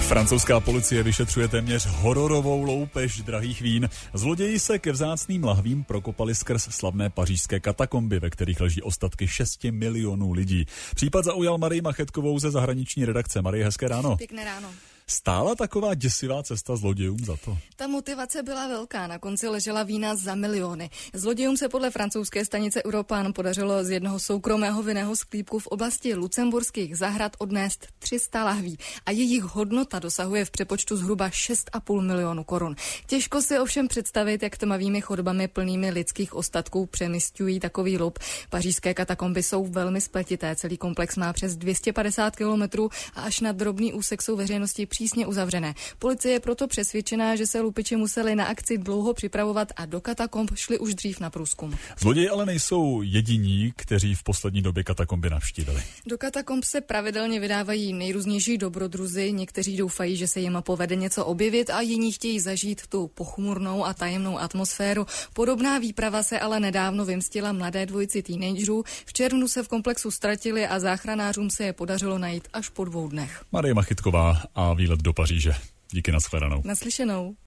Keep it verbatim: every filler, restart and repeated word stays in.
Francouzská policie vyšetřuje téměř hororovou loupež drahých vín. Zloději se ke vzácným lahvím prokopali skrz slavné pařížské katakomby, ve kterých leží ostatky šesti milionů lidí. Případ zaujal Marii Machetkovou ze zahraniční redakce. Marie, hezké ráno. Pěkné ráno. Stála taková děsivá cesta zlodějům za to? Ta motivace byla velká, na konci ležela vína za miliony. Zlodějům se podle francouzské stanice Europan podařilo z jednoho soukromého vinného sklípku v oblasti lucemburských zahrad odnést tři sta lahví a jejich hodnota dosahuje v přepočtu zhruba šest a půl milionu korun. Těžko si ovšem představit, jak tmavými chodbami plnými lidských ostatků přemysťují takový lup. Pařížské katakomby jsou velmi spletité, celý komplex má přes dvě stě padesát kilometrů a až na drobný úsek jsou veřejnosti přísně uzavřené. Policie je proto přesvědčená, že se lupiči museli na akci dlouho připravovat a do katakomb šli už dřív na průzkum. Zloději ale nejsou jediní, kteří v poslední době katakomby navštívili. Do katakomb se pravidelně vydávají nejrůznější dobrodruzi, někteří doufají, že se jim povede něco objevit a jiní chtějí zažít tu pochmurnou a tajemnou atmosféru. Podobná výprava se ale nedávno vymstila mladé dvojici teenagerů. V červnu se v komplexu ztratili a záchranářům se je podařilo najít až po dvou dnech. Marie Machetková a výlet do Paříže. Díky, nashledanou. Naslyšenou.